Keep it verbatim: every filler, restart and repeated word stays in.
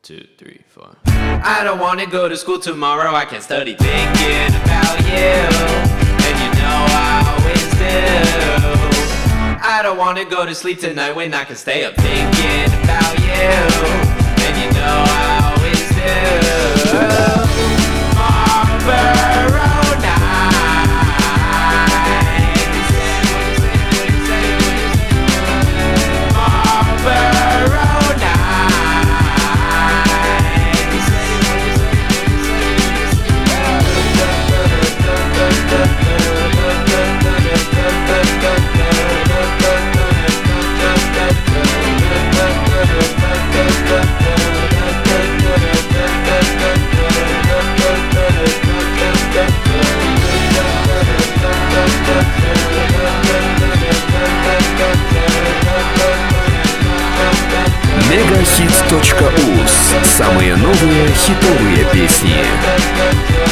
two, three, four. I don't wanna go to school tomorrow, I can't study thinking about you. And you know I always do. I don't wanna go to sleep tonight when I can stay up thinking about you. And you know I always do. Marlboro Мегахит точка уз. Самые новые хитовые песни.